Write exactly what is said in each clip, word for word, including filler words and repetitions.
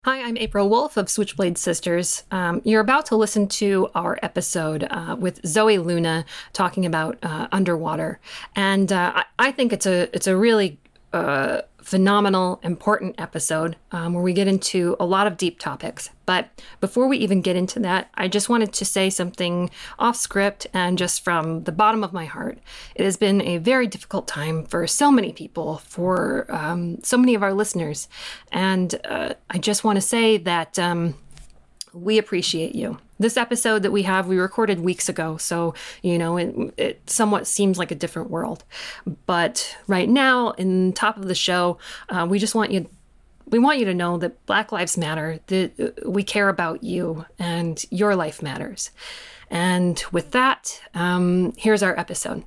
Hi, I'm April Wolf of Switchblade Sisters. Um, you're about to listen to our episode uh, with Zoe Luna talking about uh, underwater, and uh, I, I think it's a it's a really uh, phenomenal, important episode um, where we get into a lot of deep topics. But before we even get into that, I just wanted to say something off script and just from the bottom of my heart. It has been a very difficult time for so many people, for um, so many of our listeners. And uh, I just want to say that um, we appreciate you. This episode that we have, we recorded weeks ago, so, you know, it, it somewhat seems like a different world. But right now, in top of the show, uh, we just want you We want you to know that Black Lives Matter, that we care about you and your life matters. And with that, um, here's our episode.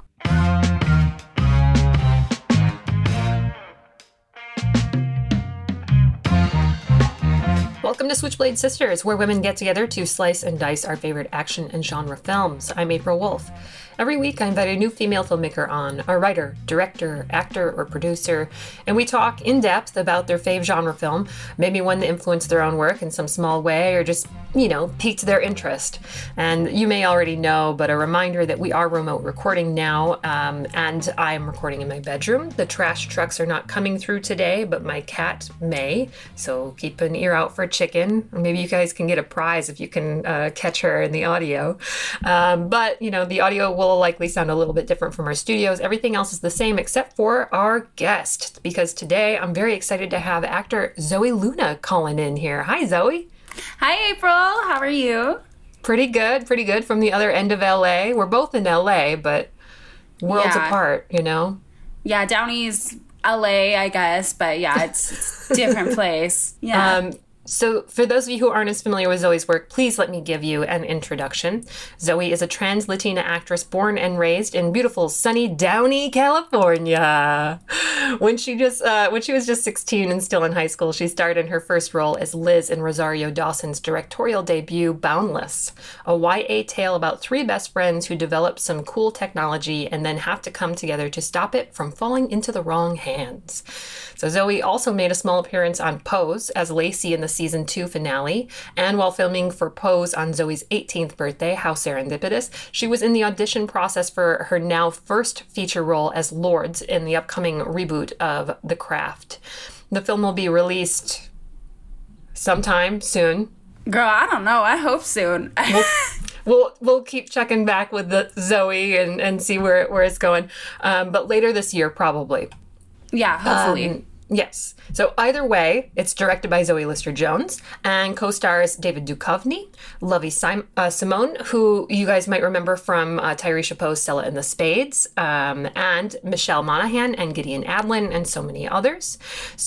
Welcome to Switchblade Sisters, where women get together to slice and dice our favorite action and genre films. I'm April Wolf. Every week, I invite a new female filmmaker on, a writer, director, actor, or producer, and we talk in depth about their fave genre film, maybe one that influenced their own work in some small way, or just, you know, piqued their interest. And you may already know, but a reminder that we are remote recording now, um, and I'm recording in my bedroom. The trash trucks are not coming through today, but my cat may, so keep an ear out for Chicken, or maybe you guys can get a prize if you can uh, catch her in the audio. Um, but, you know, the audio will likely sound a little bit different from our studios. Everything else is the same except for our guest, because today I'm very excited to have actor Zoe Luna calling in here. Hi, Zoe. Hi, April. How are you? Pretty good, pretty good from the other end of L A. We're both in L A, but worlds Yeah. apart, you know? Yeah, Downey's L A, I guess, but yeah, it's, it's a different place. Yeah. Um, So for those of you who aren't as familiar with Zoe's work, please let me give you an introduction. Zoe is a trans Latina actress born and raised in beautiful sunny Downey, California. When she just uh, when she was just sixteen and still in high school, she starred in her first role as Liz in Rosario Dawson's directorial debut, Boundless, a Y A tale about three best friends who develop some cool technology and then have to come together to stop it from falling into the wrong hands. So Zoe also made a small appearance on Pose as Lacey in the season two finale, and while filming for Pose on Zoe's eighteenth birthday, how serendipitous, she was in the audition process for her now first feature role as Lourdes in the upcoming reboot of The Craft. The film will be released sometime soon. Girl, I don't know. I hope soon. We'll, we'll, we'll keep checking back with the Zoe and, and see where, where it's going, um, but later this year, probably. Yeah, hopefully. Um, Yes. So either way, it's directed by Zoe Lister-Jones and co-stars David Duchovny, Lovey Sim- uh, Simone, who you guys might remember from uh, Tyree Chapeau's Stella and the Spades, um, and Michelle Monaghan and Gideon Adlin and so many others.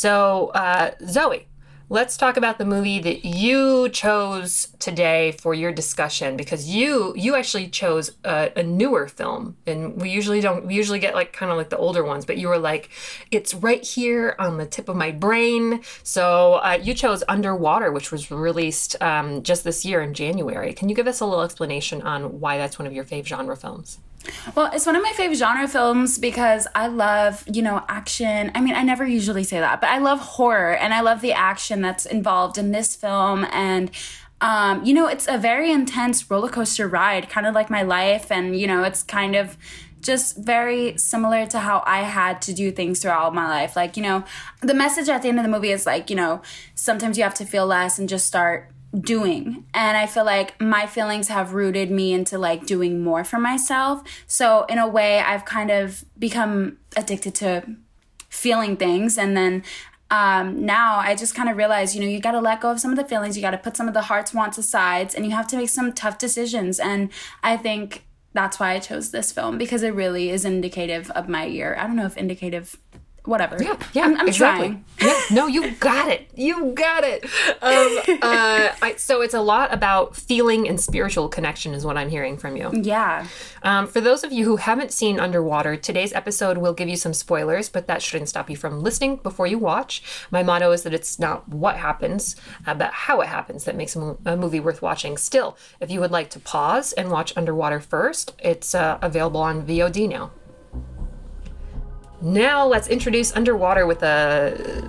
So uh, Zoe, let's talk about the movie that you chose today for your discussion, because you you actually chose a, a newer film, and we usually don't we usually get like kind of like the older ones, but you were like, it's right here on the tip of my brain. So uh, you chose Underwater, which was released um, just this year in January. Can you give us a little explanation on why that's one of your fave genre films? Well, it's one of my favorite genre films because I love, you know, action. I mean, I never usually say that, but I love horror and I love the action that's involved in this film. And, um, you know, it's a very intense roller coaster ride, kind of like my life. And, you know, it's kind of just very similar to how I had to do things throughout my life. Like, you know, the message at the end of the movie is like, you know, sometimes you have to feel less and just start doing. And I feel like my feelings have rooted me into like doing more for myself. So in a way, I've kind of become addicted to feeling things. And then um, now I just kind of realize, you know, you got to let go of some of the feelings. You got to put some of the heart's wants aside, and you have to make some tough decisions. And I think that's why I chose this film, because it really is indicative of my year. I don't know if indicative... Whatever. Yeah, yeah, I'm, I'm exactly. trying. Yeah, no, you got it. You got it. Um, uh, I, so it's a lot about feeling and spiritual connection is what I'm hearing from you. Yeah. Um, for those of you who haven't seen Underwater, today's episode will give you some spoilers, but that shouldn't stop you from listening before you watch. My motto is that it's not what happens, uh, but how it happens that makes a, mo- a movie worth watching. Still, if you would like to pause and watch Underwater first, it's uh, available on V O D now. Now let's introduce Underwater with a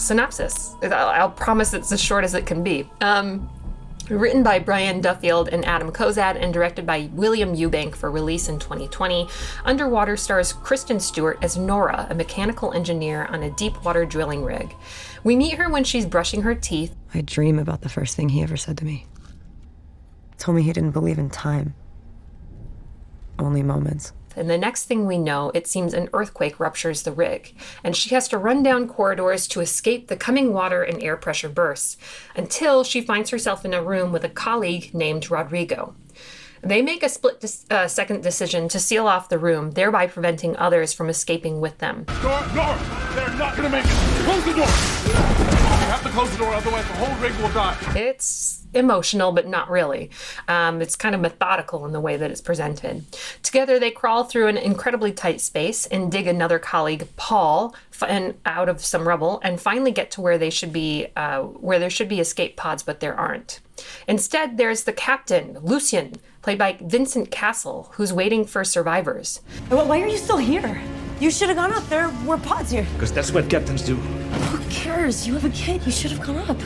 synopsis. I'll, I'll promise it's as short as it can be. Um, written by Brian Duffield and Adam Kozad and directed by William Eubank for release in twenty twenty, Underwater stars Kristen Stewart as Nora, a mechanical engineer on a deep water drilling rig. We meet her when she's brushing her teeth. I dream about the first thing he ever said to me. Told me he didn't believe in time. Only moments. And the next thing we know, it seems an earthquake ruptures the rig, and she has to run down corridors to escape the coming water and air pressure bursts, until she finds herself in a room with a colleague named Rodrigo. They make a split-second uh, decision to seal off the room, thereby preventing others from escaping with them. Nora, Nora, they're not going to make it. Close the door. You have to close the door, otherwise the whole rig will die. It's emotional, but not really. Um, it's kind of methodical in the way that it's presented. Together, they crawl through an incredibly tight space and dig another colleague, Paul, and out of some rubble, and finally get to where they should be, uh, where there should be escape pods, but there aren't. Instead, there's the captain, Lucien, played by Vincent Castle, who's waiting for survivors. Well, why are you still here? You should have gone up. There were pods here. Because that's what captains do. Who cares? You have a kid. You should have gone up.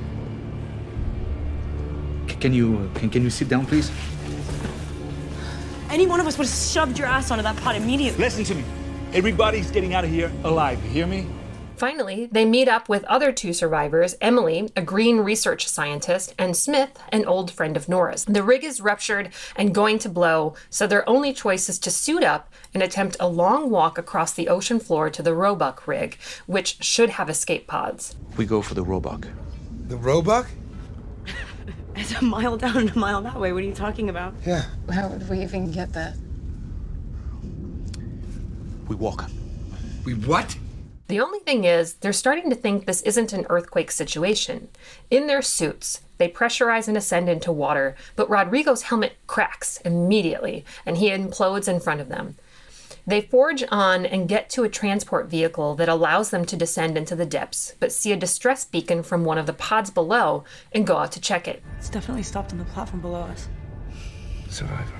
C- can you can, can you sit down, please? Any one of us would have shoved your ass onto that pod immediately. Listen to me. Everybody's getting out of here alive. You hear me? Finally, they meet up with other two survivors, Emily, a green research scientist, and Smith, an old friend of Nora's. The rig is ruptured and going to blow, so their only choice is to suit up and attempt a long walk across the ocean floor to the Roebuck rig, which should have escape pods. We go for the Roebuck. The Roebuck? It's a mile down and a mile that way. What are you talking about? Yeah. How would we even get there? We walk. We what? The only thing is, they're starting to think this isn't an earthquake situation. In their suits, they pressurize and ascend into water, but Rodrigo's helmet cracks immediately, and he implodes in front of them. They forge on and get to a transport vehicle that allows them to descend into the depths, but see a distress beacon from one of the pods below and go out to check it. It's definitely stopped on the platform below us. Survivor.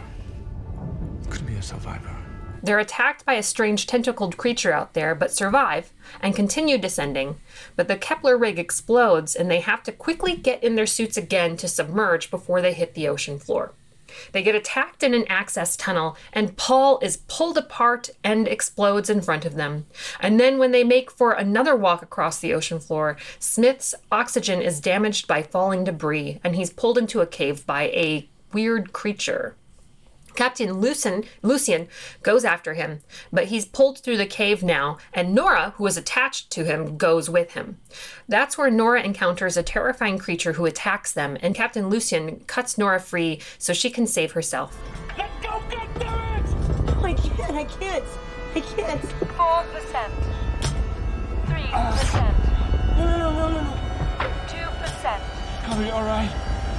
Could be a survivor. They're attacked by a strange tentacled creature out there, but survive and continue descending. But the Kepler rig explodes, and they have to quickly get in their suits again to submerge before they hit the ocean floor. They get attacked in an access tunnel, and Paul is pulled apart and explodes in front of them. And then when they make for another walk across the ocean floor, Smith's oxygen is damaged by falling debris, and he's pulled into a cave by a weird creature. Captain Lucien, Lucien goes after him, but he's pulled through the cave now, and Nora, who is attached to him, goes with him. That's where Nora encounters a terrifying creature who attacks them, and Captain Lucien cuts Nora free so she can save herself. Let's go get them! I can't. I can't. I can't. Four percent. Three percent. No, no, no, no, no, no. Two percent. Are we all right?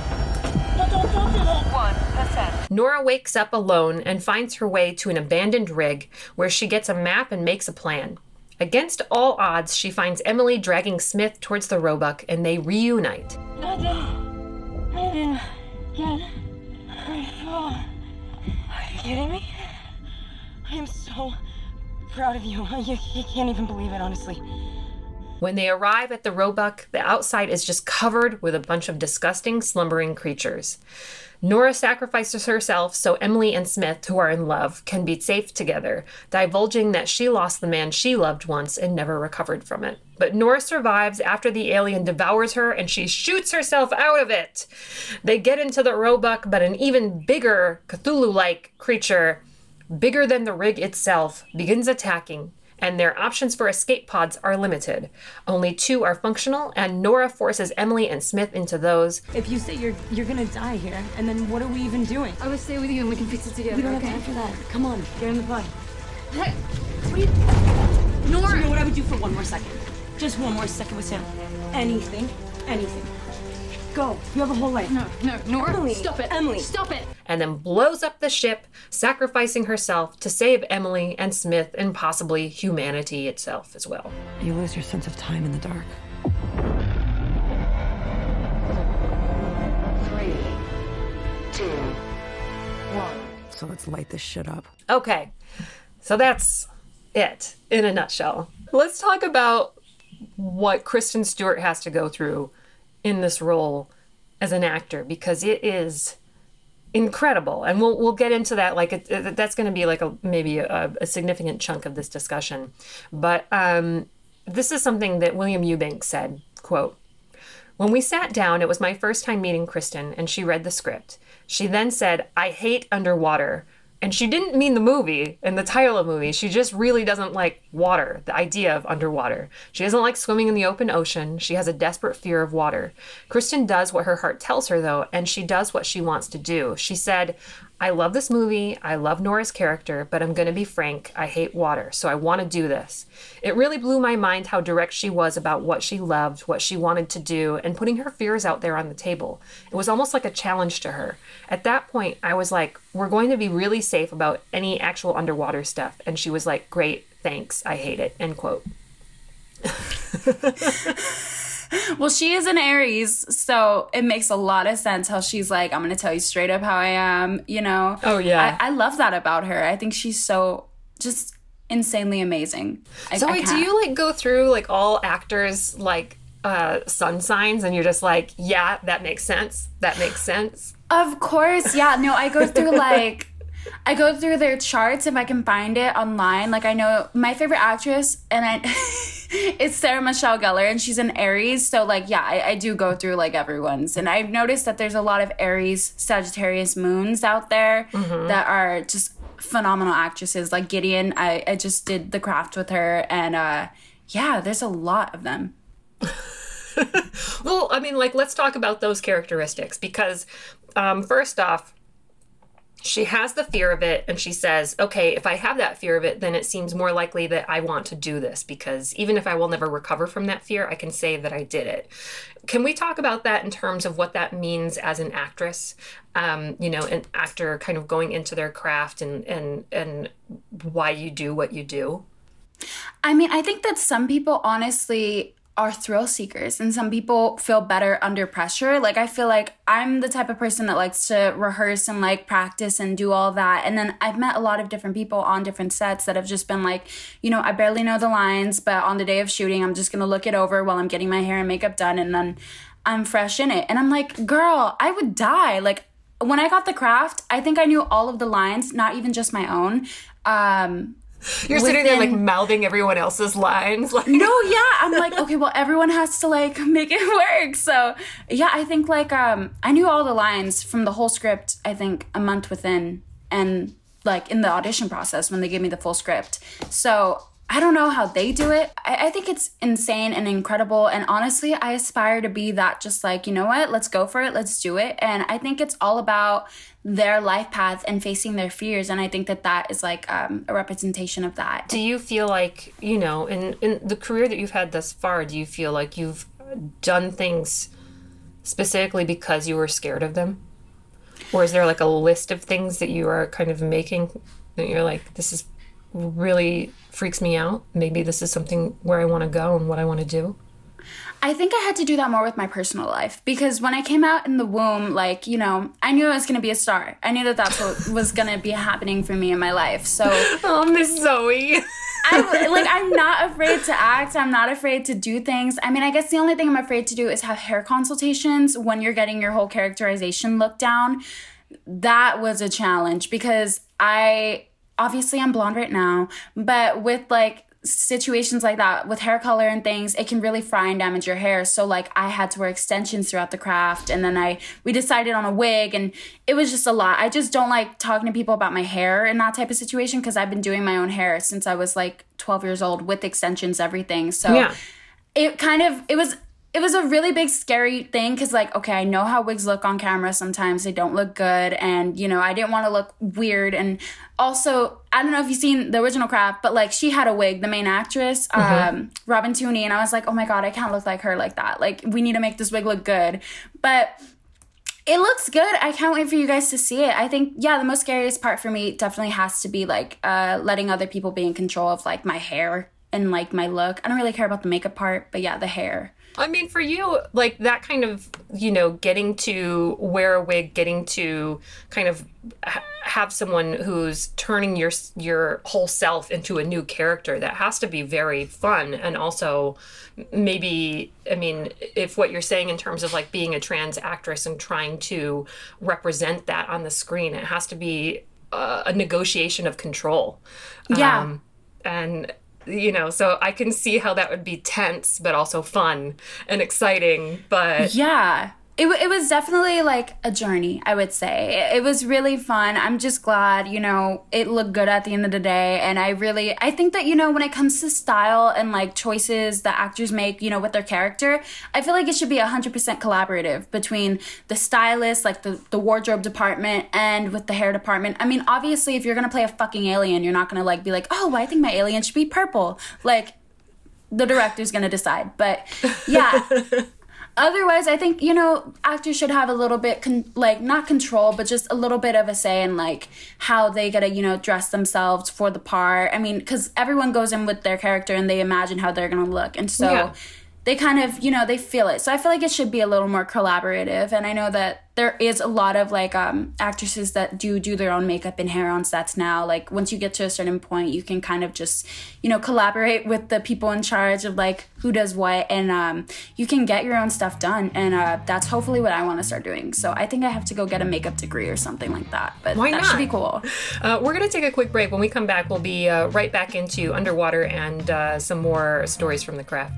No, don't, don't do that. One percent. Nora wakes up alone and finds her way to an abandoned rig where she gets a map and makes a plan. Against all odds, she finds Emily dragging Smith towards the Roebuck, and they reunite. I didn't. I didn't get very far. Are you kidding me? I am so proud of you. You, you can't even believe it, honestly. When they arrive at the Roebuck, the outside is just covered with a bunch of disgusting, slumbering creatures. Nora sacrifices herself so Emily and Smith, who are in love, can be safe together, divulging that she lost the man she loved once and never recovered from it. But Nora survives after the alien devours her, and she shoots herself out of it. They get into the Roebuck, but an even bigger, Cthulhu-like creature, bigger than the rig itself, begins attacking, and their options for escape pods are limited. Only two are functional, and Nora forces Emily and Smith into those. If you say you're you're gonna die here, and then what are we even doing? I will stay with you and we can fix it together. We don't okay? have time for that. Come on, get in the pod. Hey, what are you... Nora! Do you know what I would do for one more second? Just one more second with Sam. Anything, anything. Go. You have a whole life. No, no, Nora, Emily, stop it. Emily. Stop it. And then blows up the ship, sacrificing herself to save Emily and Smith and possibly humanity itself as well. You lose your sense of time in the dark. Three. Two. One. So let's light this shit up. Okay, so that's it in a nutshell. Let's talk about what Kristen Stewart has to go through in this role as an actor, because it is incredible. And we'll we'll get into that. Like it, it, that's going to be like a maybe a, a significant chunk of this discussion. But um, this is something that William Eubanks said, quote, "When we sat down, it was my first time meeting Kristen, and she read the script. She then said, 'I hate underwater.' And she didn't mean the movie and the title of the movie. She just really doesn't like water, the idea of underwater. She doesn't like swimming in the open ocean. She has a desperate fear of water. Kristen does what her heart tells her, though, and she does what she wants to do. She said, 'I love this movie. I love Nora's character, but I'm going to be frank. I hate water, so I want to do this.' It really blew my mind how direct she was about what she loved, what she wanted to do, and putting her fears out there on the table. It was almost like a challenge to her. At that point, I was like, we're going to be really safe about any actual underwater stuff. And she was like, great, thanks. I hate it." End quote. Well, she is an Aries, so it makes a lot of sense how she's like, I'm going to tell you straight up how I am, you know? Oh, yeah. I, I love that about her. I think she's so just insanely amazing. I, so I wait, do can't. you like go through like all actors like uh, sun signs and you're just like, yeah, that makes sense. That makes sense. Of course. Yeah. No, I go through like, I go through their charts if I can find it online. Like I know my favorite actress and I, it's Sarah Michelle Gellar and she's an Aries. So like, yeah, I, I do go through like everyone's. And I've noticed that there's a lot of Aries Sagittarius moons out there mm-hmm. that are just phenomenal actresses. Like Gideon, I, I just did The Craft with her. And uh, yeah, there's a lot of them. Well, I mean, like, let's talk about those characteristics because um, first off, she has the fear of it and she says, okay, if I have that fear of it, then it seems more likely that I want to do this because even if I will never recover from that fear, I can say that I did it. Can we talk about that in terms of what that means as an actress? Um, you know, an actor kind of going into their craft and, and, and why you do what you do? I mean, I think that some people honestly are thrill seekers and some people feel better under pressure. Like I feel like I'm the type of person that likes to rehearse and like practice and do all that. And then I've met a lot of different people on different sets that have just been like, you know, I barely know the lines, but on the day of shooting, I'm just going to look it over while I'm getting my hair and makeup done. And then I'm fresh in it. And I'm like, girl, I would die. Like when I got The Craft, I think I knew all of the lines, not even just my own. Um, You're Within, sitting there like mouthing everyone else's lines. Like no, yeah. I'm like, okay, well, everyone has to like make it work. So yeah, I think like um, I knew all the lines from the whole script, I think a month within and like in the audition process when they gave me the full script. So I don't know how they do it. I, I think it's insane and incredible. And honestly, I aspire to be that just like, you know what, let's go for it. Let's do it. And I think it's all about their life path and facing their fears. And I think that that is like um, a representation of that. Do you feel like, you know, in, in the career that you've had thus far, do you feel like you've done things specifically because you were scared of them? Or is there like a list of things that you are kind of making that you're like, this is really freaks me out? Maybe this is something where I want to go and what I want to do? I think I had to do that more with my personal life because when I came out in the womb, like, you know, I knew I was going to be a star. I knew that that's what was going to be happening for me in my life. So, oh, Miss Zoe. I, like, I'm not afraid to act. I'm not afraid to do things. I mean, I guess the only thing I'm afraid to do is have hair consultations when you're getting your whole characterization looked down. That was a challenge because I, obviously I'm blonde right now, but with like situations like that with hair color and things, it can really fry and damage your hair. So like I had to wear extensions throughout The Craft and then I we decided on a wig and it was just a lot. I just don't like talking to people about my hair in that type of situation because I've been doing my own hair since I was like twelve years old with extensions, everything. So yeah. it kind of it was It was a really big, scary thing because, like, okay, I know how wigs look on camera. Sometimes they don't look good. And, you know, I didn't want to look weird. And also, I don't know if you've seen the original Craft, but, like, she had a wig, the main actress, mm-hmm. um, Robin Tooney. And I was like, oh, my God, I can't look like her like that. Like, we need to make this wig look good. But it looks good. I can't wait for you guys to see it. I think, yeah, the most scariest part for me definitely has to be, like, uh, letting other people be in control of, like, my hair and, like, my look. I don't really care about the makeup part, but, yeah, the hair. I mean, for you, like that kind of, you know, getting to wear a wig, getting to kind of ha- have someone who's turning your your whole self into a new character, that has to be very fun. And also maybe, I mean, if what you're saying in terms of like being a trans actress and trying to represent that on the screen, it has to be uh, a negotiation of control. Yeah. Um, and you know, so I can see how that would be tense, but also fun and exciting. But yeah, it, it was definitely like a journey, I would say. It, it was really fun. I'm just glad, you know, it looked good at the end of the day. And I really, I think that, you know, when it comes to style and like choices that actors make, you know, with their character, I feel like it should be one hundred percent collaborative between the stylist, like the, the wardrobe department, and with the hair department. I mean, obviously, if you're going to play a fucking alien, you're not going to like be like, oh, well, I think my alien should be purple. Like, the director's going to decide. But yeah. Otherwise, I think, you know, actors should have a little bit, con- like, not control, but just a little bit of a say in, like, how they gotta, you know, dress themselves for the part. I mean, because everyone goes in with their character and they imagine how they're gonna look. And so Yeah. they kind of, you know, they feel it. So I feel like it should be a little more collaborative. And I know that there is a lot of, like, um, actresses that do do their own makeup and hair on sets now. Like, once you get to a certain point, you can kind of just, you know, collaborate with the people in charge of, like, who does what. And um, you can get your own stuff done. And uh, that's hopefully what I want to start doing. So I think I have to go get a makeup degree or something like that. But Why that not? should be cool. Uh, we're going to take a quick break. When we come back, we'll be uh, right back into Underwater and uh, some more stories from the craft.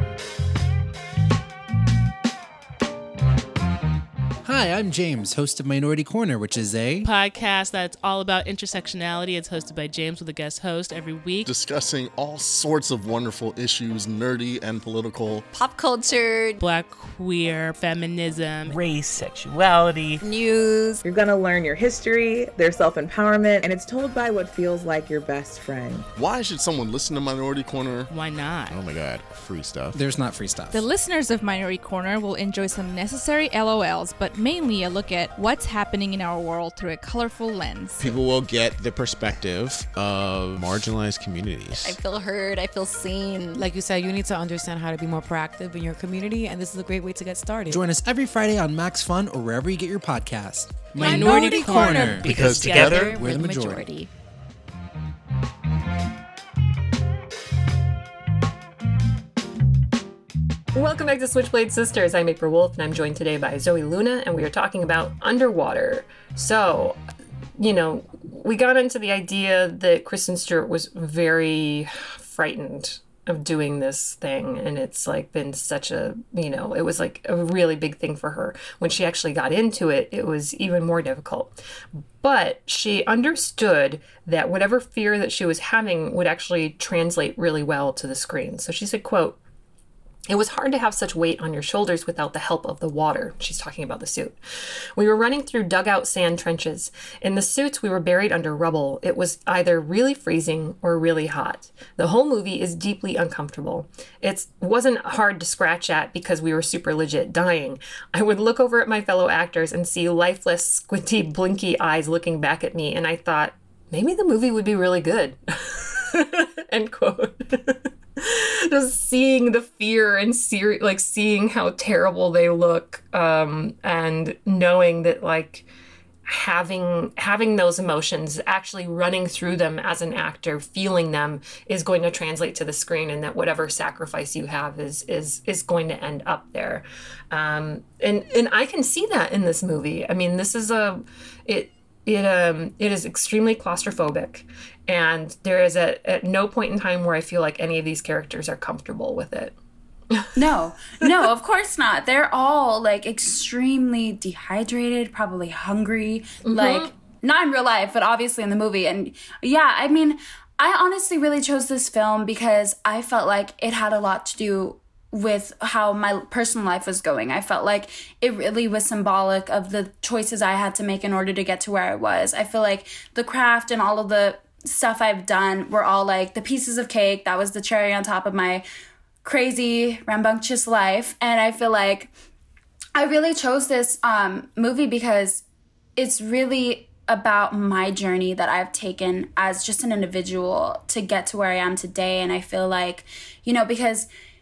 Hi, I'm James, host of Minority Corner, which is a podcast that's all about intersectionality. It's hosted by James with a guest host every week. Discussing all sorts of wonderful issues, nerdy and political. Pop culture. Black, queer, feminism. Race, sexuality. News. You're gonna learn your history, their self-empowerment, and it's told by what feels like your best friend. Why should someone listen to Minority Corner? Why not? Oh my god, free stuff. There's not free stuff. The listeners of Minority Corner will enjoy some necessary L O Ls, but mainly a look at what's happening in our world through a colorful lens. People will get the perspective of marginalized communities. I feel heard, I feel seen. Like you said, you need to understand how to be more proactive in your community, and this is a great way to get started. Join us every Friday on Max Fun or wherever you get your podcast. Minority, Minority Corner, Corner, because, because together, together we're the majority. majority. Welcome back to Switchblade Sisters. I'm April Wolf, and I'm joined today by Zoe Luna, and we are talking about Underwater. So, you know, we got into the idea that Kristen Stewart was very frightened of doing this thing, and it's like been such a, you know, it was like a really big thing for her. When she actually got into it, it was even more difficult. But she understood that whatever fear that she was having would actually translate really well to the screen. So she said, quote, "It was hard to have such weight on your shoulders without the help of the water." She's talking about the suit. "We were running through dugout sand trenches. In the suits, we were buried under rubble. It was either really freezing or really hot. The whole movie is deeply uncomfortable. It wasn't hard to scratch at because we were super legit dying. I would look over at my fellow actors and see lifeless, squinty, blinky eyes looking back at me, and I thought, maybe the movie would be really good." End quote. Just seeing the fear and ser- like seeing how terrible they look, um, and knowing that like having having those emotions, actually running through them as an actor, feeling them, is going to translate to the screen, and that whatever sacrifice you have is is is going to end up there. Um, and and I can see that in this movie. I mean, this is a it. It um it is extremely claustrophobic, and there is a, at no point in time where I feel like any of these characters are comfortable with it. No, no, of course not. They're all like extremely dehydrated, probably hungry, mm-hmm. like not in real life, but obviously in the movie. And yeah, I mean, I honestly really chose this film because I felt like it had a lot to do with how my personal life was going. I felt like it really was symbolic of the choices I had to make in order to get to where I was. I feel like the craft and all of the stuff I've done were all like the pieces of cake. That was the cherry on top of my crazy, rambunctious life. And I feel like I really chose this um, movie because it's really about my journey that I've taken as just an individual to get to where I am today. And I feel like, you know, because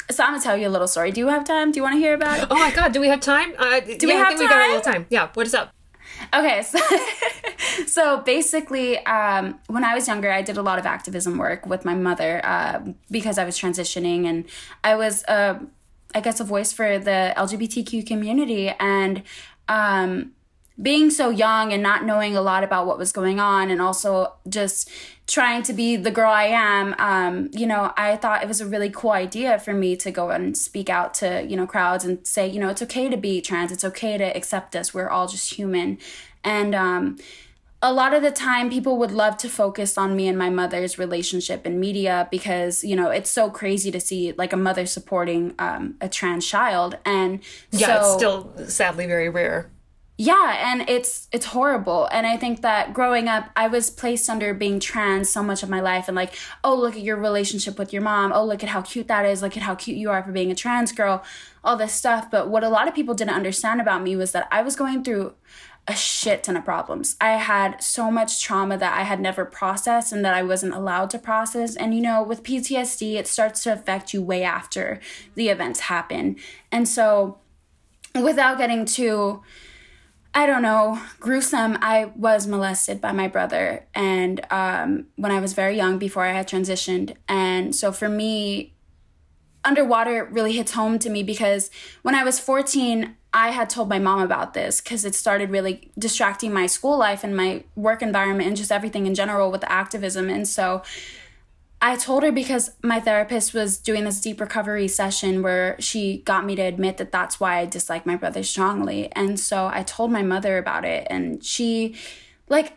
so I'm gonna tell you a little story. Do you have time? Do you want to hear about it? Oh my God, do we have time? Uh, do yeah, we have I think time? we got a little time. Yeah, what is up? Okay, so, so basically, um, when I was younger, I did a lot of activism work with my mother uh, because I was transitioning, and I was, uh, I guess, a voice for the L G B T Q community, and um, being so young and not knowing a lot about what was going on, and also just trying to be the girl I am, um, you know, I thought it was a really cool idea for me to go and speak out to, you know, crowds and say, you know, it's okay to be trans. It's okay to accept us. We're all just human. And um, a lot of the time people would love to focus on me and my mother's relationship in media because, you know, it's so crazy to see like a mother supporting um, a trans child. And yeah, so, it's still sadly very rare. Yeah, and it's it's horrible. And I think that growing up, I was placed under being trans so much of my life, and like, oh, look at your relationship with your mom. Oh, look at how cute that is. Look at how cute you are for being a trans girl, all this stuff. But what a lot of people didn't understand about me was that I was going through a shit ton of problems. I had so much trauma that I had never processed and that I wasn't allowed to process. And, you know, with P T S D, it starts to affect you way after the events happen. And so without getting too, I don't know, gruesome, I was molested by my brother. And um, when I was very young, before I had transitioned. And so for me, Underwater really hits home to me because when I was fourteen, I had told my mom about this because it started really distracting my school life and my work environment and just everything in general with the activism. And so I told her because my therapist was doing this deep recovery session where she got me to admit that that's why I dislike my brother strongly. And so I told my mother about it, and she, like,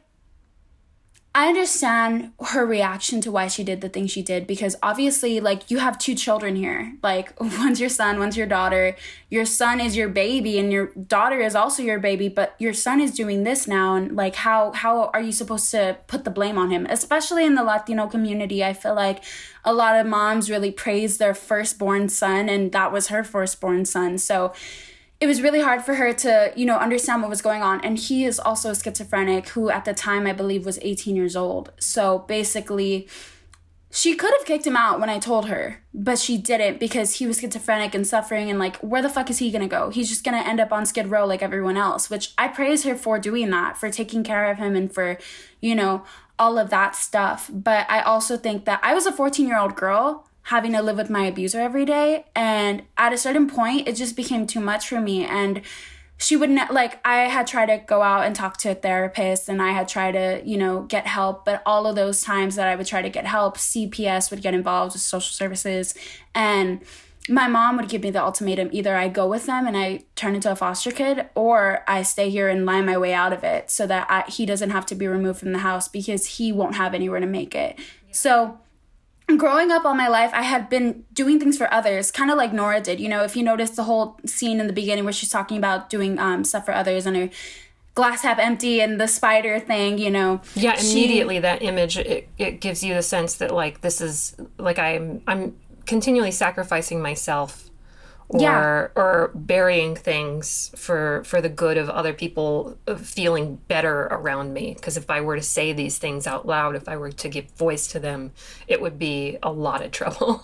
I understand her reaction to why she did the thing she did, because obviously, like, you have two children here. Like, one's your son, one's your daughter. Your son is your baby and your daughter is also your baby, but your son is doing this now. And like, how, how are you supposed to put the blame on him? Especially in the Latino community, I feel like a lot of moms really praise their firstborn son, and that was her firstborn son. So it was really hard for her to, you know, understand what was going on. And he is also schizophrenic, who at the time I believe was eighteen years old. So basically, she could have kicked him out when I told her, but she didn't because he was schizophrenic and suffering. And like, where the fuck is he going to go? He's just going to end up on Skid Row like everyone else, which I praise her for doing that, for taking care of him and for, you know, all of that stuff. But I also think that I was a fourteen year old girl having to live with my abuser every day. And at a certain point, it just became too much for me. And she would not, like, I had tried to go out and talk to a therapist, and I had tried to, you know, get help. But all of those times that I would try to get help, C P S would get involved with social services. And my mom would give me the ultimatum: either I go with them and I turn into a foster kid, or I stay here and lie my way out of it so that I, he doesn't have to be removed from the house because he won't have anywhere to make it. So growing up all my life, I had been doing things for others, kind of like Nora did. You know, if you notice the whole scene in the beginning where she's talking about doing um, stuff for others and her glass half empty and the spider thing, you know. Yeah, she, immediately that image, it, it gives you the sense that, like, this is, like, I'm I'm continually sacrificing myself or yeah. or burying things for for the good of other people feeling better around me. Because if I were to say these things out loud, if I were to give voice to them, it would be a lot of trouble.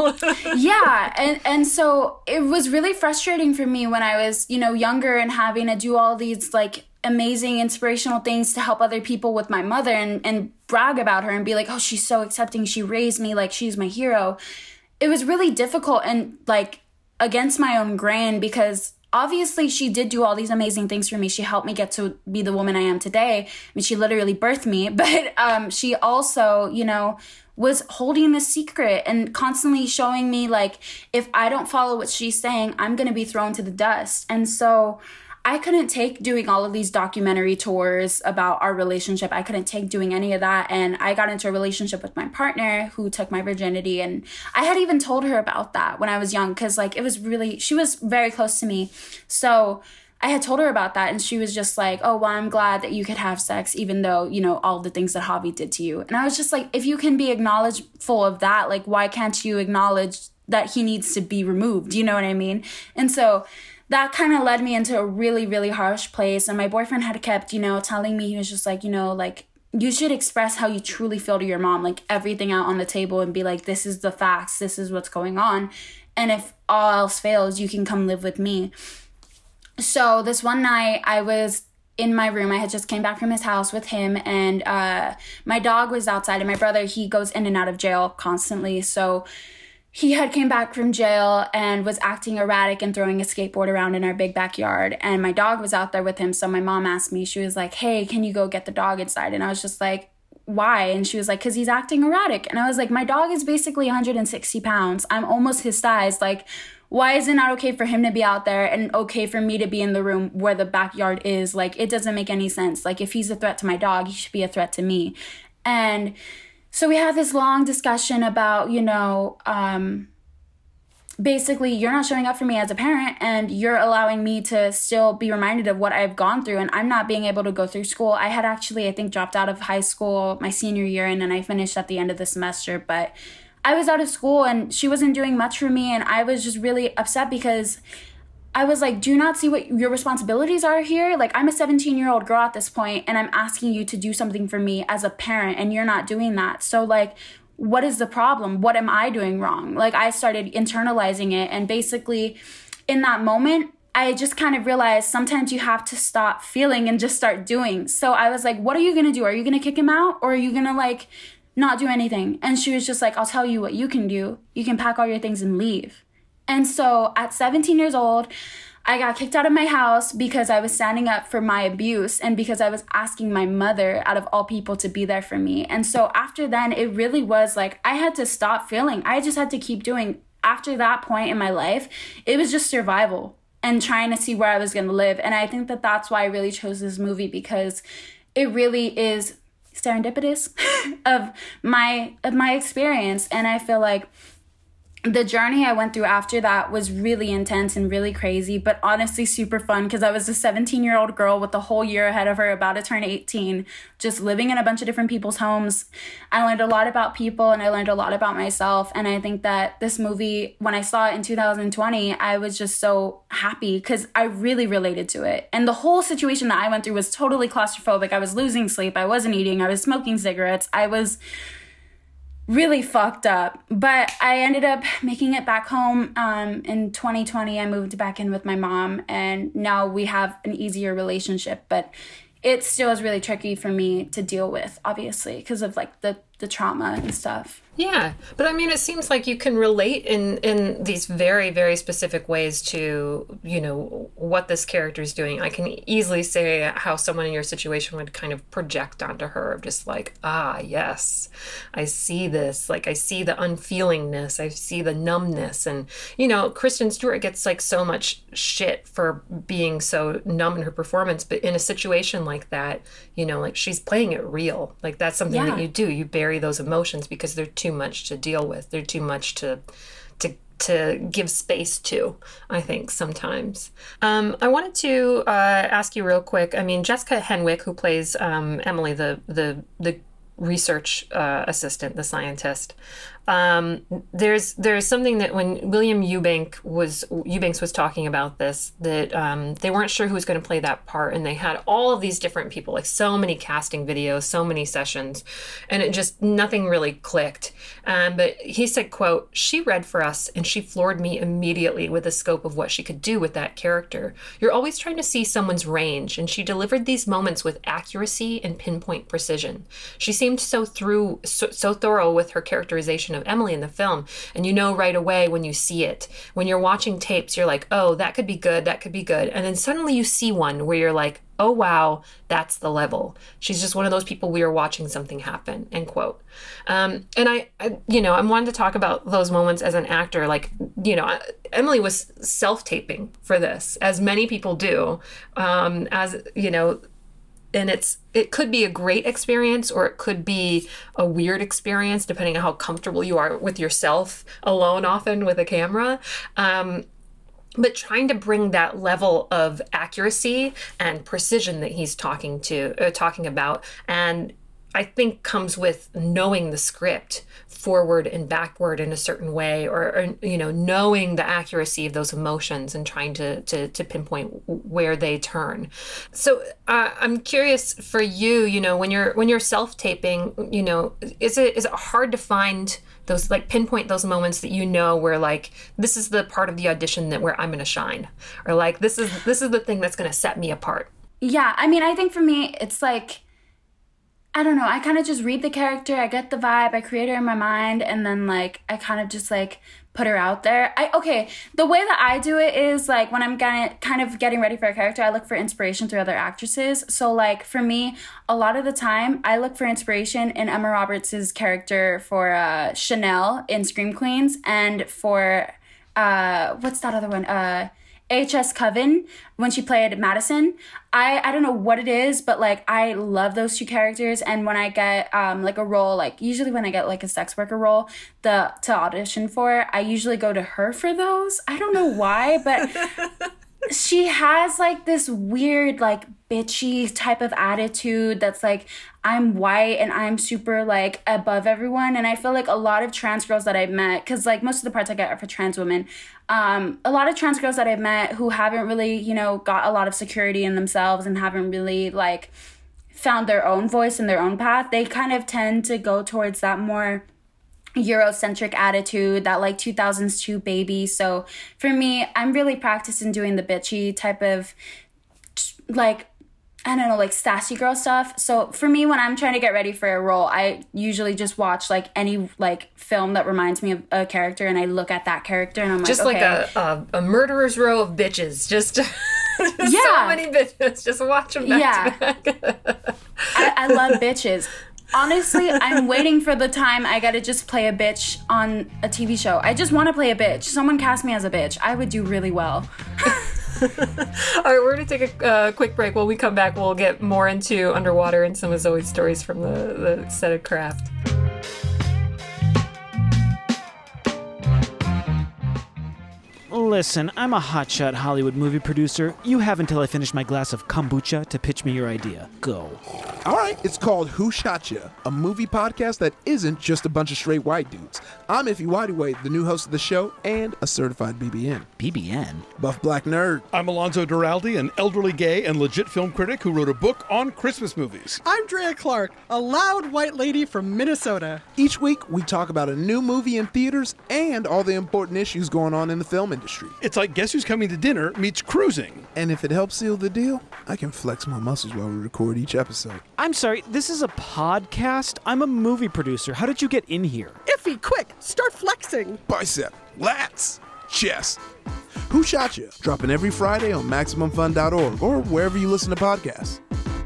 Yeah, and and so it was really frustrating for me when I was, you know, younger and having to do all these, like, amazing inspirational things to help other people with my mother and, and brag about her and be like, oh, she's so accepting, she raised me, like, she's my hero. It was really difficult and, like, against my own grain, because obviously she did do all these amazing things for me. She helped me get to be the woman I am today. I mean, she literally birthed me, but um, she also, you know, was holding this secret and constantly showing me, like, if I don't follow what she's saying, I'm going to be thrown to the dust. And so I couldn't take doing all of these documentary tours about our relationship. I couldn't take doing any of that. And I got into a relationship with my partner who took my virginity. And I had even told her about that when I was young, because, like, it was really, she was very close to me. So I had told her about that. And she was just like, oh, well, I'm glad that you could have sex, even though, you know, all the things that Javi did to you. And I was just like, if you can be acknowledgeful of that, like, why can't you acknowledge that he needs to be removed? You know what I mean? And so that kind of led me into a really, really harsh place. And my boyfriend had kept, you know, telling me, he was just like, you know, like, you should express how you truly feel to your mom, like, everything out on the table and be like, this is the facts, this is what's going on. And if all else fails, you can come live with me. So this one night I was in my room. I had just came back from his house with him, and uh, my dog was outside, and my brother, he goes in and out of jail constantly. So he had came back from jail and was acting erratic and throwing a skateboard around in our big backyard. And my dog was out there with him. So my mom asked me, she was like, hey, can you go get the dog inside? And I was just like, why? And she was like, because he's acting erratic. And I was like, my dog is basically one hundred sixty pounds. I'm almost his size. Like, why is it not okay for him to be out there and okay for me to be in the room where the backyard is? Like, it doesn't make any sense. Like, if he's a threat to my dog, he should be a threat to me. And so we had this long discussion about, you know, um, basically you're not showing up for me as a parent, and you're allowing me to still be reminded of what I've gone through, and I'm not being able to go through school. I had actually, I think, dropped out of high school my senior year, and then I finished at the end of the semester, but I was out of school and she wasn't doing much for me, and I was just really upset because I was like, do you not see what your responsibilities are here? Like, I'm a seventeen-year-old girl at this point, and I'm asking you to do something for me as a parent, and you're not doing that. So, like, what is the problem? What am I doing wrong? Like, I started internalizing it, and basically in that moment, I just kind of realized sometimes you have to stop feeling and just start doing. So I was like, what are you going to do? Are you going to kick him out, or are you going to, like, not do anything? And she was just like, I'll tell you what you can do. You can pack all your things and leave. And so at seventeen years old, I got kicked out of my house because I was standing up for my abuse, and because I was asking my mother, out of all people, to be there for me. And so after then, it really was like I had to stop feeling. I just had to keep doing. After that point in my life, it was just survival and trying to see where I was going to live. And I think that that's why I really chose this movie, because it really is serendipitous of my of my experience. And I feel like the journey I went through after that was really intense and really crazy, but honestly super fun, because I was a seventeen-year-old girl with a whole year ahead of her, about to turn eighteen, just living in a bunch of different people's homes. I learned a lot about people, and I learned a lot about myself. And I think that this movie, when I saw it in two thousand twenty, I was just so happy because I really related to it. And the whole situation that I went through was totally claustrophobic. I was losing sleep. I wasn't eating. I was smoking cigarettes. I was really fucked up, but I ended up making it back home. Um, in twenty twenty, I moved back in with my mom, and now we have an easier relationship, but it still is really tricky for me to deal with, obviously, because of like the, the trauma and stuff. Yeah, but I mean, it seems like you can relate in, in these very, very specific ways to, you know, what this character is doing. I can easily say how someone in your situation would kind of project onto her, just like, ah, yes, I see this. Like, I see the unfeelingness. I see the numbness. And, you know, Kristen Stewart gets like so much shit for being so numb in her performance. But in a situation like that, you know, like she's playing it real. Like that's something yeah. that you do. You bury those emotions because they're too much to deal with. They're too much to to to give space to, I think, sometimes. Um, I wanted to uh, ask you real quick. I mean, Jessica Henwick, who plays um, Emily, the the the research uh, assistant, the scientist. Um, there's there's something that when William Eubank was Eubanks was talking about this, that um, they weren't sure who was going to play that part, and they had all of these different people, like so many casting videos, so many sessions, and it just nothing really clicked. Um, but he said, "quote She read for us, and she floored me immediately with the scope of what she could do with that character. You're always trying to see someone's range, and she delivered these moments with accuracy and pinpoint precision. She seemed so through so, so thorough with her characterization of Emily in the film, and you know right away when you see it. When you're watching tapes, you're like, oh, that could be good, that could be good. And then suddenly you see one where you're like, oh, wow, that's the level. She's just one of those people we are watching something happen," end quote. Um, and I, I, you know, I'm wanting to talk about those moments as an actor. Like, you know, Emily was self-taping for this, as many people do, um, as, you know, and it's it could be a great experience, or it could be a weird experience, depending on how comfortable you are with yourself alone, often with a camera. Um, but trying to bring that level of accuracy and precision that he's talking to, uh, talking about, and I think comes with knowing the script forward and backward in a certain way, or, or you know, knowing the accuracy of those emotions and trying to to, to pinpoint where they turn. So uh, I'm curious for you, you know, when you're when you're self-taping, you know, is it is it hard to find those like pinpoint those moments that you know where like this is the part of the audition that where I'm going to shine, or like this is this is the thing that's going to set me apart. Yeah, I mean, I think for me, it's like, I don't know, I kind of just read the character, I get the vibe, I create her in my mind, and then like I kind of just like put her out there. I okay, the way that I do it is like when I'm gonna, kind of getting ready for a character, I look for inspiration through other actresses. So like for me, a lot of the time, I look for inspiration in Emma Roberts' character for uh, Chanel in Scream Queens, and for, uh, what's that other one? Uh, H S Coven, when she played Madison. I, I don't know what it is, but like I love those two characters. And when I get um like a role, like usually when I get like a sex worker role the to audition for, I usually go to her for those. I don't know why, but she has like this weird like bitchy type of attitude that's like, I'm white and I'm super like above everyone. And I feel like a lot of trans girls that I've met, because like most of the parts I get are for trans women, um, a lot of trans girls that I've met who haven't really, you know, got a lot of security in themselves and haven't really like found their own voice and their own path, they kind of tend to go towards that more Eurocentric attitude, that like two thousands two baby. So for me, I'm really practicing doing the bitchy type of like, I don't know, like sassy girl stuff. So for me, when I'm trying to get ready for a role, I usually just watch like any like film that reminds me of a character, and I look at that character and I'm just like, okay. Just like a, a, a murderer's row of bitches. Just, just yeah. so many bitches. Just watch them back yeah. to back. I, I love bitches. Honestly, I'm waiting for the time I gotta just play a bitch on a T V show. I just want to play a bitch. Someone cast me as a bitch. I would do really well. All right, we're going to take a uh, quick break. When we come back, we'll get more into Underwater and some of Zoe's stories from the, the set of Craft. Listen, I'm a hotshot Hollywood movie producer. You have until I finish my glass of kombucha to pitch me your idea. Go. All right, it's called Who Shot Ya?, a movie podcast that isn't just a bunch of straight white dudes. I'm Ify Wadiway, the new host of the show, and a certified B B N. B B N? Buff Black Nerd. I'm Alonzo Duralde, an elderly gay and legit film critic who wrote a book on Christmas movies. I'm Drea Clark, a loud white lady from Minnesota. Each week, we talk about a new movie in theaters and all the important issues going on in the film industry. It's like Guess Who's Coming to Dinner meets cruising. And if it helps seal the deal, I can flex my muscles while we record each episode. I'm sorry, this is a podcast? I'm a movie producer. How did you get in here? Ify, quick, start flexing. Bicep, lats, chest. Who Shot Ya? Dropping every Friday on Maximum Fun dot org or wherever you listen to podcasts.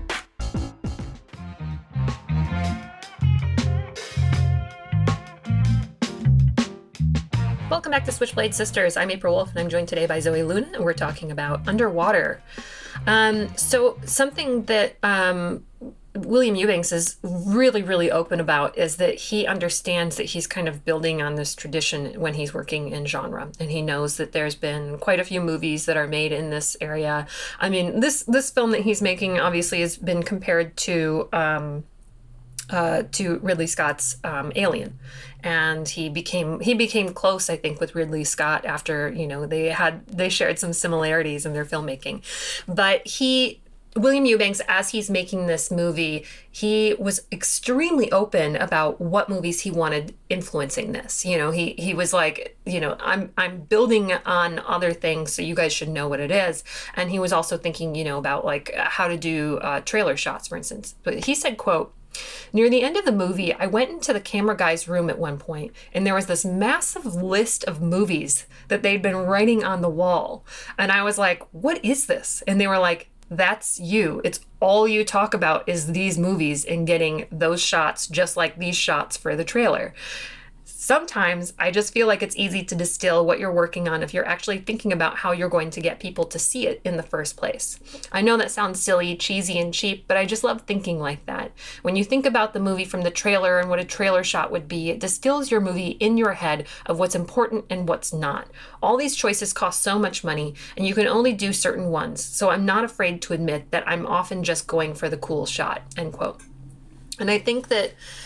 Welcome back to Switchblade Sisters. I'm April Wolf, and I'm joined today by Zoe Luna, and we're talking about Underwater. Um, so something that um, William Eubanks is really, really open about is that he understands that he's kind of building on this tradition when he's working in genre, and he knows that there's been quite a few movies that are made in this area. I mean, this this film that he's making obviously has been compared to um, uh, to Ridley Scott's um, Alien. And he became he became close, I think, with Ridley Scott after, you know, they had they shared some similarities in their filmmaking. But he, William Eubanks, as he's making this movie, he was extremely open about what movies he wanted influencing this. You know, he he was like, you know, I'm I'm building on other things, so you guys should know what it is. And he was also thinking, you know, about like how to do uh, trailer shots, for instance. But he said, quote, "Near the end of the movie, I went into the camera guy's room at one point, and there was this massive list of movies that they'd been writing on the wall. And I was like, what is this? And they were like, that's you. It's all you talk about is these movies and getting those shots just like these shots for the trailer. Sometimes I just feel like it's easy to distill what you're working on if you're actually thinking about how you're going to get people to see it in the first place. I know that sounds silly, cheesy, and cheap, but I just love thinking like that. When you think about the movie from the trailer and what a trailer shot would be, it distills your movie in your head of what's important and what's not. All these choices cost so much money, and you can only do certain ones, so I'm not afraid to admit that I'm often just going for the cool shot," end quote. And I think that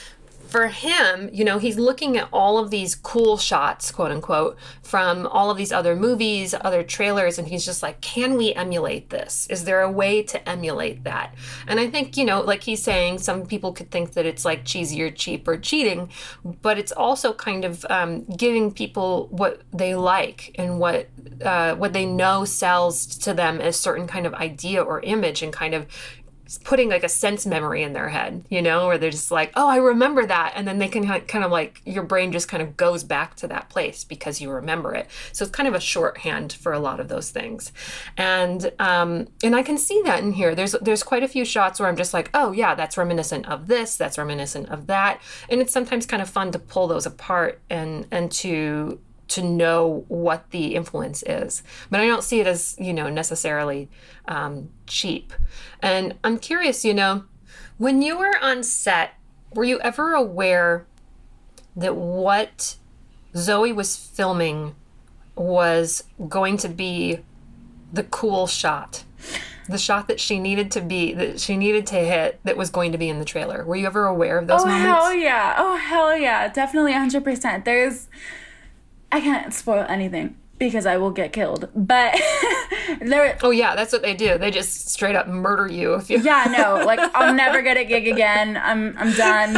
for him, you know, he's looking at all of these cool shots, quote unquote, from all of these other movies, other trailers, and he's just like, can we emulate this? Is there a way to emulate that? And I think, you know, like he's saying, some people could think that it's like cheesy or cheap or cheating, but it's also kind of um, giving people what they like and what uh, what they know sells to them as certain kind of idea or image, and kind of putting like a sense memory in their head, you know, where they're just like, oh, I remember that. And then they can kind of like, your brain just kind of goes back to that place because you remember it. So it's kind of a shorthand for a lot of those things. And um, and I can see that in here. There's there's quite a few shots where I'm just like, oh yeah, that's reminiscent of this, that's reminiscent of that. And it's sometimes kind of fun to pull those apart and and to to know what the influence is. But I don't see it as, you know, necessarily um, cheap. And I'm curious, you know, when you were on set, were you ever aware that what Zoe was filming was going to be the cool shot? The shot that she needed to be, that she needed to hit, that was going to be in the trailer. Were you ever aware of those oh, moments? Oh, hell yeah. Oh, hell yeah. Definitely one hundred percent. There's... I can't spoil anything because I will get killed. But there. Oh yeah, that's what they do. They just straight up murder you if you. Yeah, no, like I'll never get a gig again. I'm I'm done.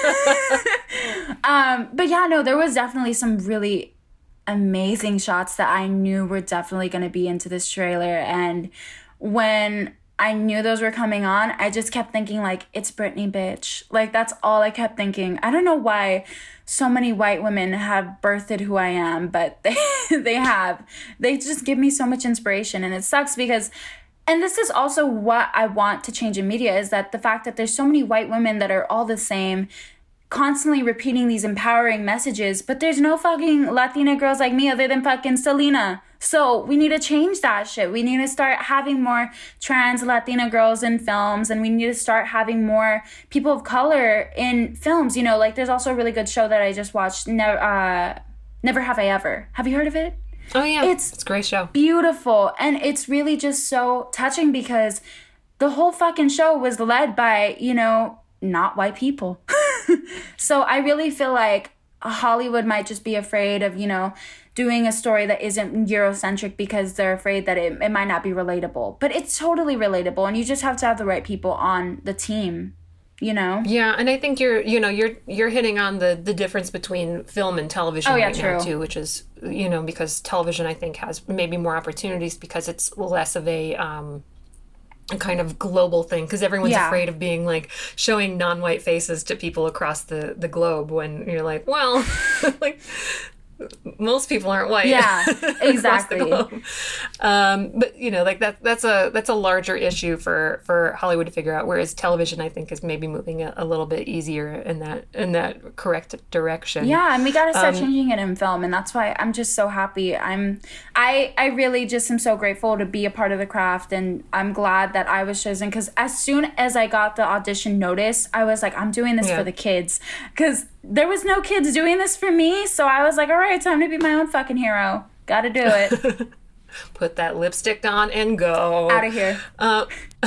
um, but yeah, no, there was definitely some really amazing shots that I knew were definitely going to be into this trailer, and when I knew those were coming on, I just kept thinking like, it's Britney, bitch. Like that's all I kept thinking. I don't know why so many white women have birthed who I am, but they they have. They just give me so much inspiration, and it sucks because, and this is also what I want to change in media, is that the fact that there's so many white women that are all the same, constantly repeating these empowering messages, but there's no fucking Latina girls like me other than fucking Selena. So we need to change that shit. We need to start having more trans Latina girls in films, and we need to start having more people of color in films. You know, like there's also a really good show that I just watched, Never, uh, Never Have I Ever. Have you heard of it? Oh yeah, it's, it's a great show. Beautiful, and it's really just so touching because the whole fucking show was led by, you know, not white people. So I really feel like Hollywood might just be afraid of, you know, doing a story that isn't Eurocentric because they're afraid that it, it might not be relatable. But it's totally relatable, and you just have to have the right people on the team, you know? Yeah, and I think you're, you know, you're you're hitting on the, the difference between film and television oh, yeah, right true. now, too, which is, you know, because television, I think, has maybe more opportunities because it's less of a... Um, a kind of global thing, because everyone's yeah. afraid of being like showing non-white faces to people across the, the globe when you're like, well, like most people aren't white. Yeah, exactly. um, but you know, like that that's a that's a larger issue for, for Hollywood to figure out. Whereas television, I think, is maybe moving a, a little bit easier in that in that correct direction. Yeah, and we got to start um, changing it in film, and that's why I'm just so happy. I'm, I I really just am so grateful to be a part of the craft, and I'm glad that I was chosen. Because as soon as I got the audition notice, I was like, I'm doing this yeah. for the kids, because there was no kids doing this for me. So I was like, all right, time to be my own fucking hero. Gotta do it. Put that lipstick on and go. Out of here. Uh,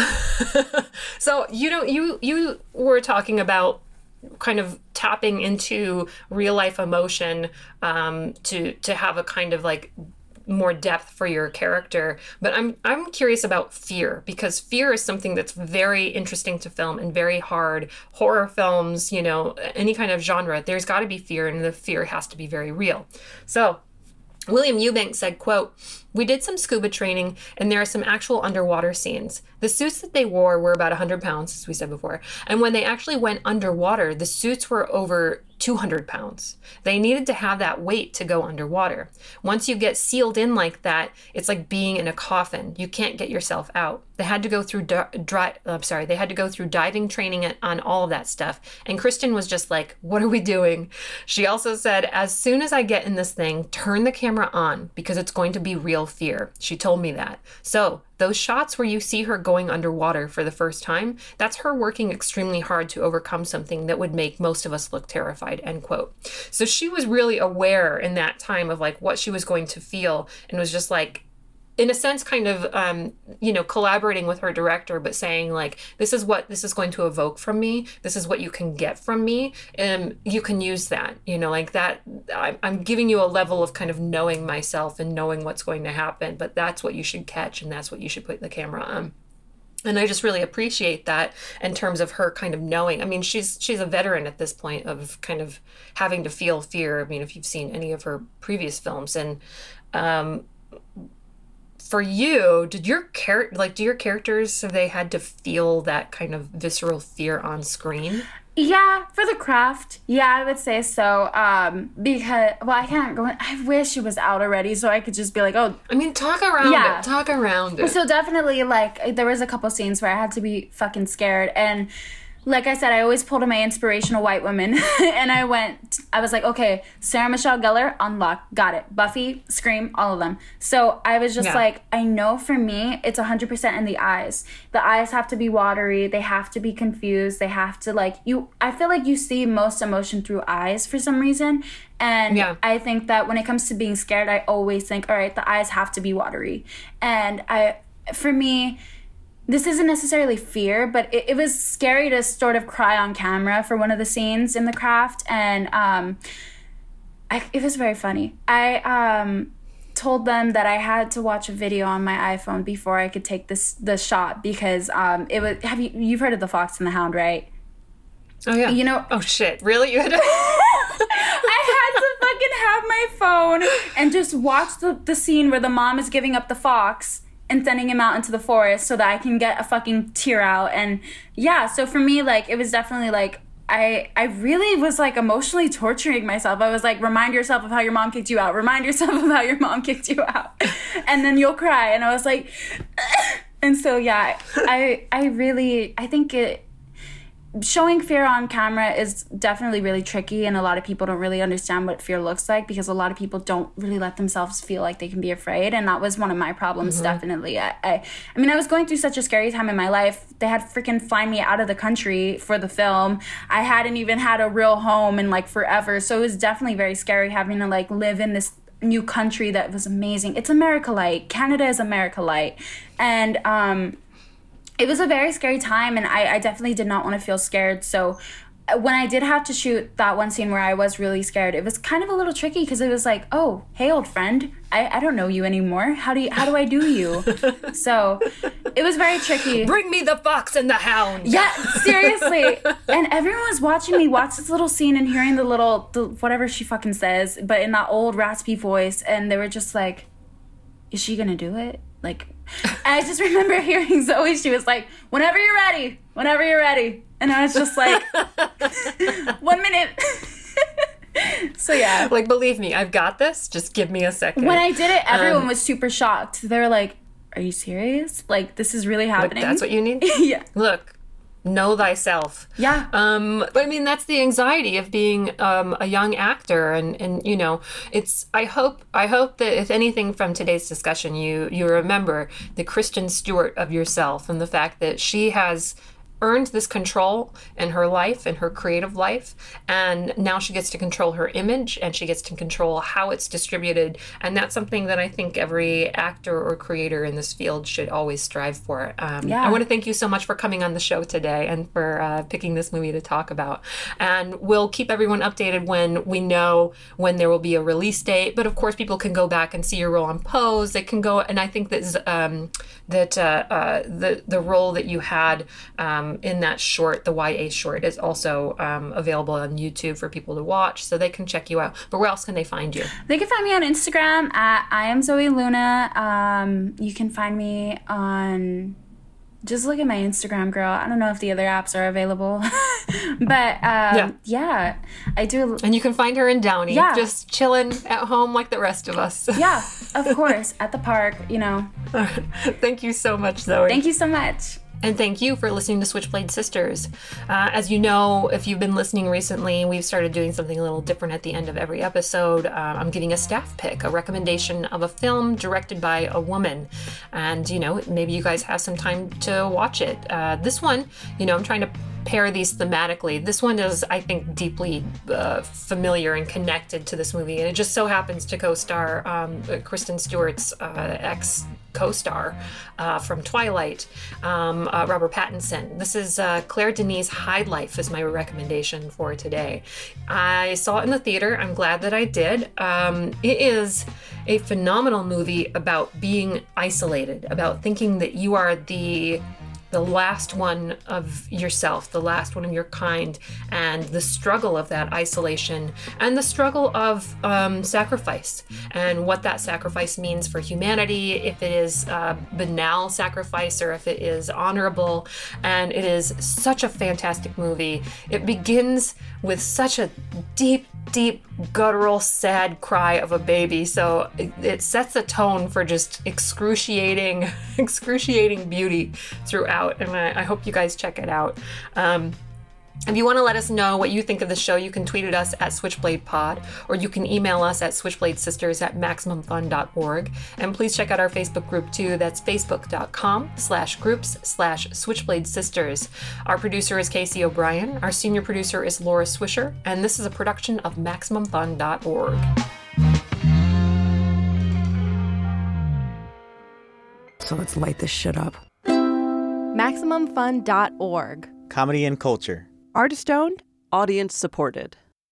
so, you know, you, you were talking about kind of tapping into real life emotion um, to, to have a kind of like more depth for your character. But I'm I'm curious about fear, because fear is something that's very interesting to film and very hard. Horror films, you know, any kind of genre, there's got to be fear, and the fear has to be very real. So William Eubanks said, quote, "We did some scuba training, and there are some actual underwater scenes. The suits that they wore were about one hundred pounds, as we said before. And when they actually went underwater, the suits were over two hundred pounds. They needed to have that weight to go underwater. Once you get sealed in like that, it's like being in a coffin. You can't get yourself out. They had to go through di- dry, I'm sorry, they had to go through diving training on all of that stuff. And Kristen was just like, what are we doing? She also said, as soon as I get in this thing, turn the camera on, because it's going to be real fear. She told me that. So those shots where you see her going underwater for the first time, that's her working extremely hard to overcome something that would make most of us look terrified," end quote. So she was really aware in that time of like what she was going to feel, and was just like, in a sense, kind of, um, you know, collaborating with her director, but saying like, this is what this is going to evoke from me. This is what you can get from me. And you can use that, you know, like that. I'm, I'm giving you a level of kind of knowing myself and knowing what's going to happen, but that's what you should catch. And that's what you should put the camera on. And I just really appreciate that in terms of her kind of knowing. I mean, she's she's a veteran at this point of kind of having to feel fear. I mean, if you've seen any of her previous films. And um, for you, did your char- like do your characters, have they had to feel that kind of visceral fear on screen? Yeah, for the craft. Yeah, I would say so. Um, because, well, I can't go in. I wish it was out already so I could just be like, oh. I mean, talk around yeah. it. Talk around it. So definitely, like, there was a couple scenes where I had to be fucking scared. And like I said, I always pulled on my inspirational white women. And I went, I was like, okay, Sarah Michelle Gellar, unlock, got it. Buffy, Scream, all of them. So I was just yeah. like, I know for me, it's one hundred percent in the eyes. The eyes have to be watery. They have to be confused. They have to, like, you, I feel like you see most emotion through eyes for some reason. And yeah. I think that when it comes to being scared, I always think, all right, the eyes have to be watery. And I, for me, this isn't necessarily fear, but it, it was scary to sort of cry on camera for one of the scenes in The Craft. And um, I, it was very funny. I um, told them that I had to watch a video on my iPhone before I could take this the shot because um, it was. Have you you've heard of The Fox and the Hound, right? Oh yeah. You know. Oh shit! Really? You had to. I had to fucking have my phone and just watch the the scene where the mom is giving up the fox and sending him out into the forest so that I can get a fucking tear out. And yeah, so for me, like, it was definitely like, I I really was like emotionally torturing myself. I was like, remind yourself of how your mom kicked you out. Remind yourself of how your mom kicked you out. And then you'll cry. And I was like, and so yeah, I I really, I think it, showing fear on camera is definitely really tricky, and a lot of people don't really understand what fear looks like because a lot of people don't really let themselves feel like they can be afraid, and that was one of my problems. Mm-hmm. Definitely. I, I I mean, I was going through such a scary time in my life. They had freaking flying me out of the country for the film. I hadn't even had a real home in like forever, so it was definitely very scary having to like live in this new country that was amazing. It's America-lite. Canada is America-lite. And um it was a very scary time, and I, I definitely did not want to feel scared. So when I did have to shoot that one scene where I was really scared, it was kind of a little tricky because it was like, oh, hey, old friend, I, I don't know you anymore. How do you, how do I do you? So it was very tricky. Bring me the fox and the hound. Yeah, seriously. And everyone was watching me watch this little scene and hearing the little, the, whatever she fucking says, but in that old raspy voice. And they were just like, is she going to do it? Like, I just remember hearing Zoe, she was like, whenever you're ready, whenever you're ready. And I was just like, one minute. So yeah. Like, believe me, I've got this. Just give me a second. When I did it, everyone um, was super shocked. They were like, are you serious? Like, this is really happening? Like, that's what you need? Yeah. Look. Know thyself. Yeah. Um, but I mean, that's the anxiety of being um, a young actor, and, and you know, it's. I hope I hope that if anything from today's discussion, you you remember the Kristen Stewart of yourself and the fact that she has earned this control in her life and her creative life, and now she gets to control her image and she gets to control how it's distributed, and that's something that I think every actor or creator in this field should always strive for. Um, yeah. I want to thank you so much for coming on the show today and for uh, picking this movie to talk about, and we'll keep everyone updated when we know when there will be a release date, but of course people can go back and see your role on Pose. They can go, and I think that um, that uh, uh, the the role that you had um, in that short, the Y A short, is also um, available on YouTube for people to watch, so they can check you out. But where else can they find you? They can find me on Instagram at I am Zoe Luna. Um, you can find me on... Just look at my Instagram, girl. I don't know if the other apps are available. But um, yeah. yeah, I do. And you can find her in Downey, yeah. just chilling at home like the rest of us. Yeah, of course. At the park, you know. Thank you so much, Zoe. Thank you so much. And thank you for listening to Switchblade Sisters. Uh, as you know, if you've been listening recently, we've started doing something a little different at the end of every episode. Uh, I'm giving a staff pick, a recommendation of a film directed by a woman. And, you know, maybe you guys have some time to watch it. Uh, this one, you know, I'm trying to pair these thematically. This one is, I think, deeply uh, familiar and connected to this movie. And it just so happens to co-star um, Kristen Stewart's uh, ex co-star uh, from Twilight, um, uh, Robert Pattinson. This is uh, Claire Denis' High Life is my recommendation for today. I saw it in the theater. I'm glad that I did. Um, it is a phenomenal movie about being isolated, about thinking that you are the the last one of yourself, the last one of your kind, and the struggle of that isolation, and the struggle of um, sacrifice, and what that sacrifice means for humanity, if it is a banal sacrifice or if it is honorable. And it is such a fantastic movie. It begins with such a deep, deep, guttural, sad cry of a baby. So it, it sets the tone for just excruciating, excruciating beauty throughout. And I, I hope you guys check it out. Um, If you want to let us know what you think of the show, you can tweet at us at Switchblade Pod, or you can email us at switchbladesisters at maximum fun dot org. And please check out our Facebook group too. That's facebook.com slash groups slash Switchblade Sisters. Our producer is Casey O'Brien. Our senior producer is Laura Swisher. And this is a production of maximum fun dot org. So let's light this shit up. maximum fun dot org. Comedy and culture. Artist owned, audience supported.